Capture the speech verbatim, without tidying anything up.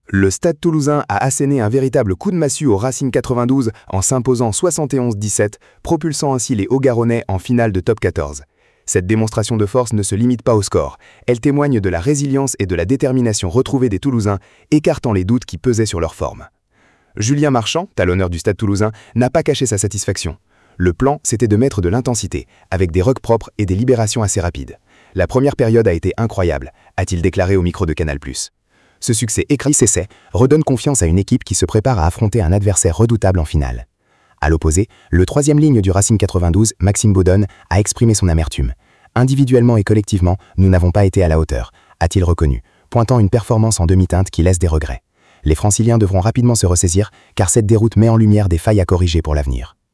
Le Stade Toulousain a asséné un véritable coup de massue au Racing quatre-vingt-douze en s'imposant soixante et onze à dix-sept, propulsant ainsi les Hauts-Garonnais en finale de top quatorze. Cette démonstration de force ne se limite pas au score, elle témoigne de la résilience et de la détermination retrouvée des Toulousains, écartant les doutes qui pesaient sur leur forme. Julien Marchand, talonneur du Stade Toulousain, n'a pas caché sa satisfaction. Le plan, c'était de mettre de l'intensité, avec des rucks propres et des libérations assez rapides. La première période a été incroyable, a-t-il déclaré au micro de Canal plus. Ce succès écrit-essai redonne confiance à une équipe qui se prépare à affronter un adversaire redoutable en finale. À l'opposé, le troisième ligne du Racing quatre-vingt-douze, Maxime Baudonne, a exprimé son amertume. Individuellement et collectivement, nous n'avons pas été à la hauteur, a-t-il reconnu, pointant une performance en demi-teinte qui laisse des regrets. Les Franciliens devront rapidement se ressaisir, car cette déroute met en lumière des failles à corriger pour l'avenir.